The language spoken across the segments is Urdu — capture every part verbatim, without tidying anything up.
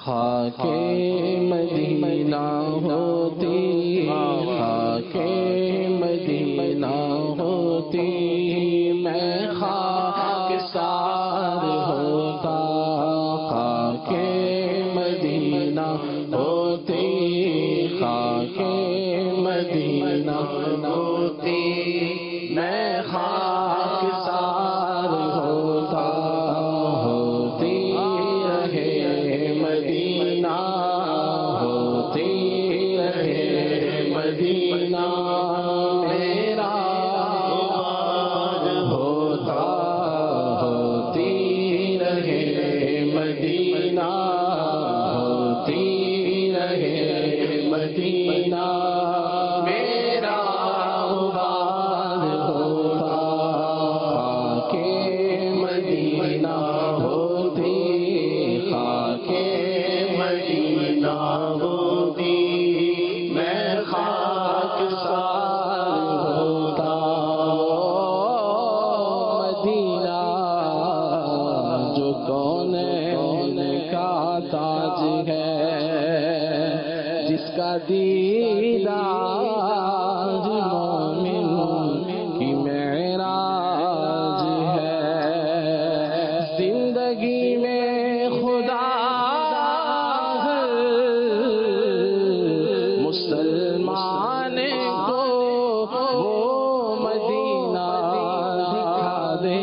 خاک مدینہ ہوتی، خاک مدینہ ہوتی، میں خاک سار ہوتا، خاک مدینہ ہوتی، خاک مدینہ ہوتی، میں خاک سار ہوتا، ہوتی رہے مدینہ، ہوتی رہے مدینہ، میرا آباد ہوتا، ہوتی رہے مدینہ، ہوتی رہے مدینہ، میرا آباد ہوتا، خاک مدینہ ہوتی، خاک مدینہ ہوتی، میں خاک سار ہوتا، مدینہ جو کونین کا تاج ہے، جس کا دیدار مومن کی معراج ہے، زندگی میں خدا ہر مسلمان کو وہ مدینہ دکھا دے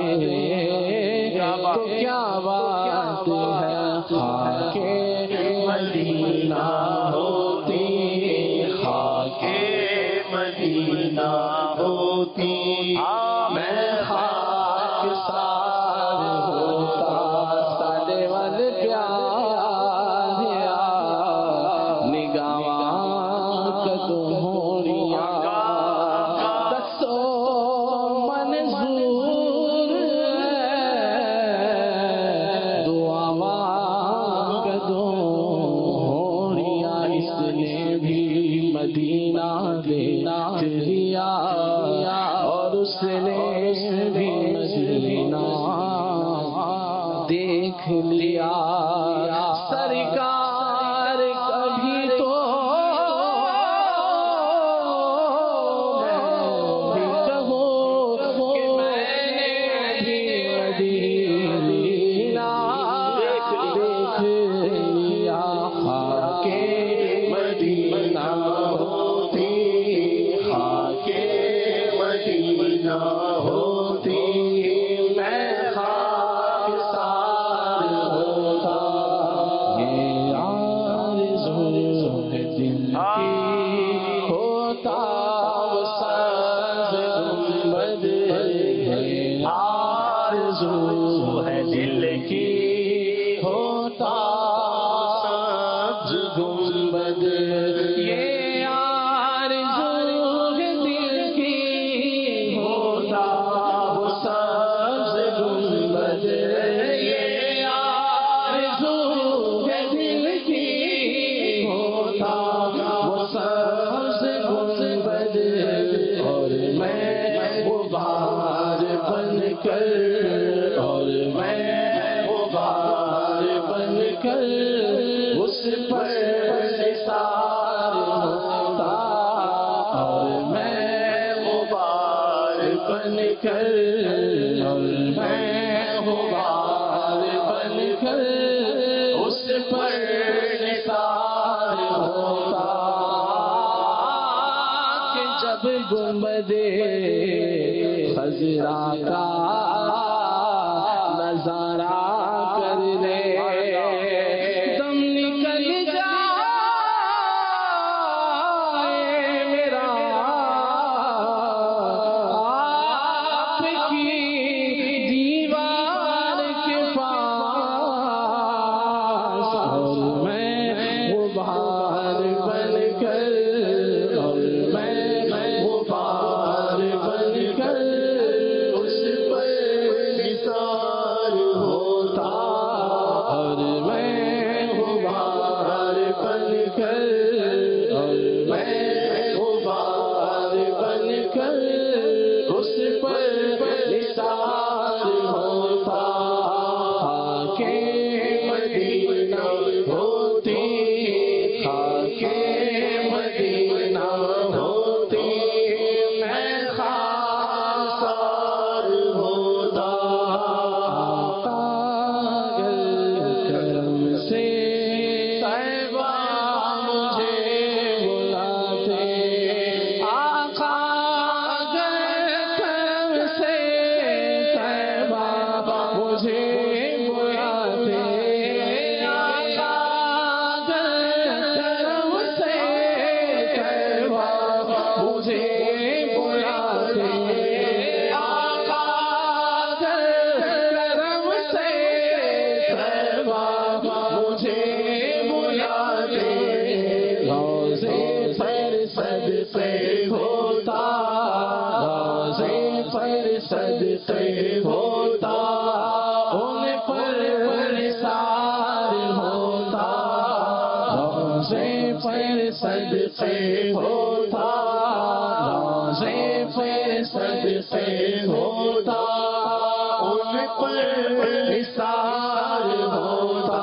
تو کیا بات ہے، خاک مدینہ ہوتی، خاک مدینہ ہوتی، میں خاک سار ہوتا، ساڈے ول پیاریا نگاواں کدوں ہونیاں، دسو منظور ہے دعاواں کدوں ہونیاں، اس نے بھی مدینہ دیکھ لیا اور اس نے بھی مدینہ دیکھ لیا، سرکار کبھی تو بھی کہو کہ میں نے بھی مدینہ دیکھ لیا، خاک مدینہ ہوتی، خاک مدینہ ہوتی، میں خاک سار ہوتا، یہ آرزو ہے دل کی ہوتا وہ سبز گنبد، یہ آرزو ہے دل کی ہوتا سبز گنبد، یہ آرزو ہے دل کی ہوتا وہ سبز گنبد، یہ آرزو ہے دل کی ہوتا وہ سبز گنبد، اور میں غبار بن کر، اور میں غبار بن کر اس پر نثار ہوتا، اور میں غبار بن کر، اور میں غبار بن کر اس پر نثار ہوتا، کہ جب گنبد خضرا کا نظارہ کر لے، دم نکل جائے میرا آپ کی دیوار کے پاس، اور میں غبار بن کر، اور میں غبار بن کر اس پر صدقے ہوتا ان پر نثار ہوتا روزے پر صدقے ہوتا روزے پر صدقے ہوتا ان پر نثار ہوتا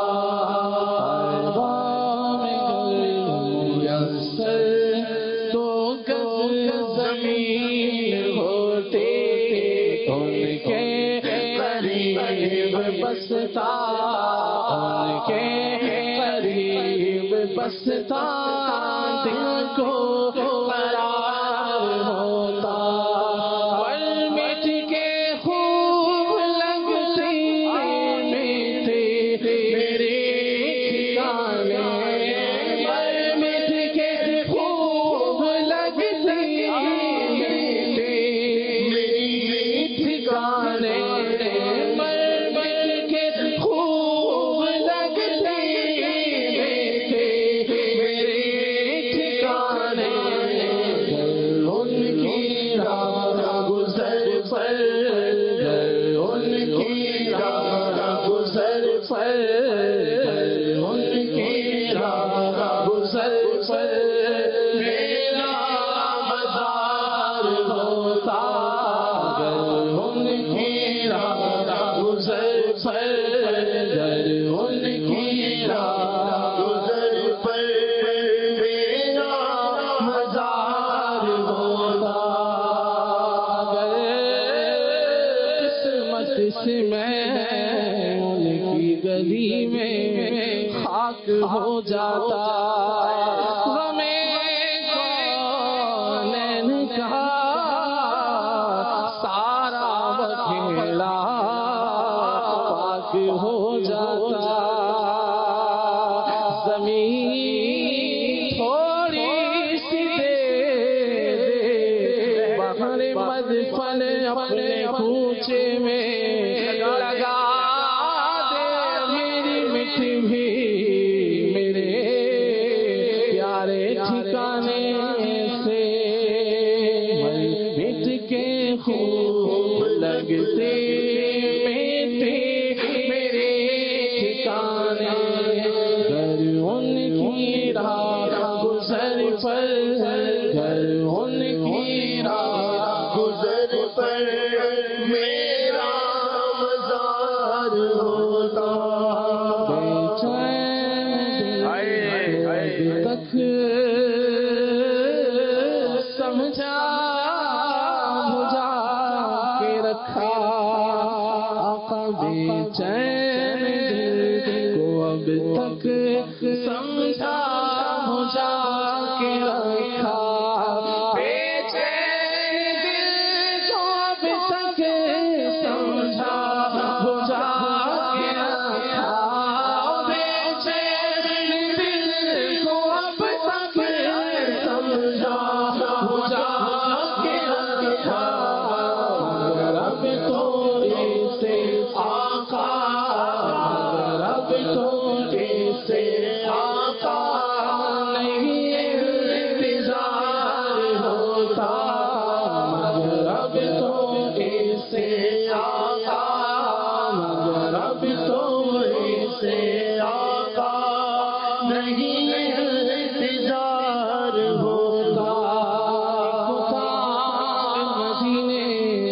تو گز زمین ہوتے ان کے قریب بستا ان کے قریب بستا دل کو قرار ہوتا اور مٹ کے خوب لگتے میٹھے میرے ٹھکانے اور مٹ کے خوب لگتے میٹھے میری ٹھکانے مر مٹ کے خوب لگتے میٹھے میرے ٹھکانے ان کی راہ گزر پر ان کی راہ گزر پر ان کی راہ گزر پر میرا مزار ہوتا ان کی راہ گزر پر ان کی راہ گزر پر میرا مزار ہوتا قسمت سے میں ان کی گلی میں خاک ہو جاتا غمیں کونین کا سارا بکھیڑا پاک ہو جاتا زمین تھوڑی سی دے بہر مدفن اپنے کوچے میں لگا دے میری مٹی بھی میرے پیارے ٹھکانے سے مٹ کے خوب لگتے میٹھے میرے ٹھکانے گھر ان کی راہ گزر پر گھر ان کی راہ گزر پر میرا مزار ہوتا بے چین دل تک سمجھا بجھا کے رکھا آقا بے چین دل کو اب تک سمجھا بجھا کے رکھا بے چین دل کو اب تک سمجھا بجھا کے رکھا بے چین دل کو اب تک سمجھا بجھا کے رکھا مگر اب تو اسے آقا مگر اب تو اسے آقا نہیں انتظار ہوتا مگر اب تو اسے آقا مگر اب تو اسے آقا نہیں انتظار ہوتا مدینے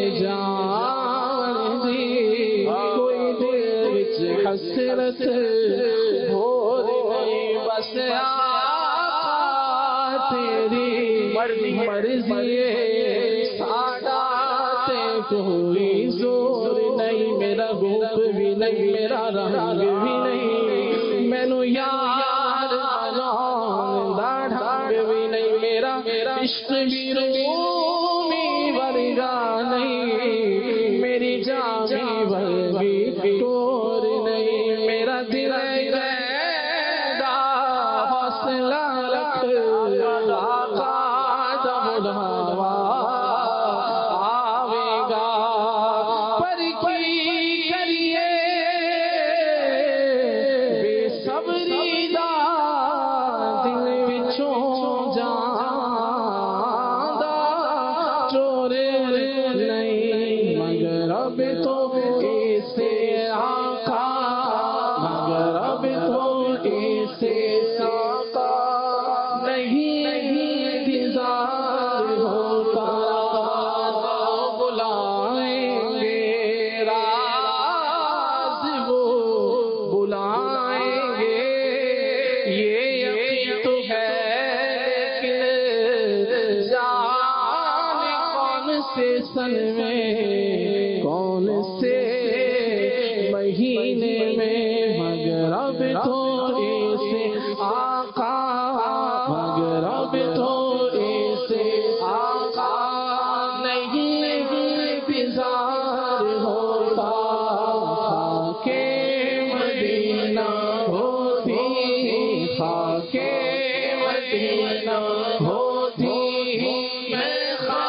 جان دی کوئی دل وچ حسرت ہور نہیں بس آقا تیری مرضی ساڈا تے کوئی زور نہیں میرا روپ بھی نہیں میرا رنگ بھی نہیں مینوں یار بناؤن دا ڈھنگ بھی نہیں میرا عشق بھی رومی ورگا نہیں میری جامی ورگی ٹور نہیں میرا دل دا حوصلہ رکھ آقا دا بڑھاوا آوے گا پر کی کریے بے صبری دا دل وچوں جاندا سے آقا نہیں انتظار ہوتا بلائیں گے راز وہ بلائیں گے یہ یقین تو ہے لیکن جانے کون سے سن میں کون سے مہینے میں مگر اب تو ایسے آقا مگر اب تو ایسے آقا نہیں انتظار ہوتا خاک مدینہ ہوتی خاک مدینہ ہوتی میں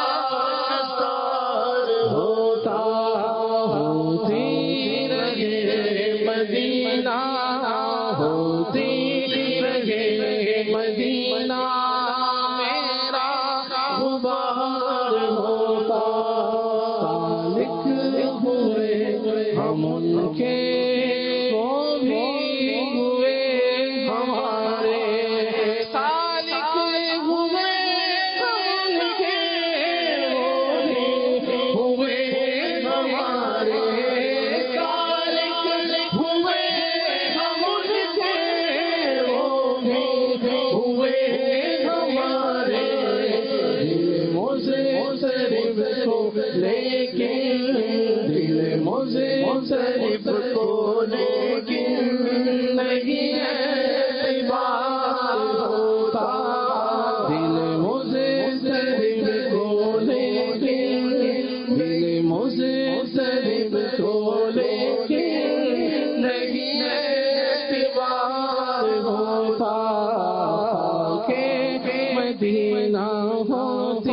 خاکسار ہوتا ہوتی رہے مدینہ ہوتی رہے مدینہ میرا غبار ہوتا سالک ہوئے ہم ان کے وہ بھی ہوئے ہمارے سالک ہوئے ہم ان کے وہ بھی ہوئے ہمارے سالک ہوئے ہم ان کے وہ بھی ہوئے ہمارے دل مضطرب کو لیکن دل مضطرب کو لیکن نہیں اعتبار ہوتا دل مضطرب کو لیکن دل مضطرب کو لیکن نہیں اعتبار ہوتا کہ مدینہ ہوتی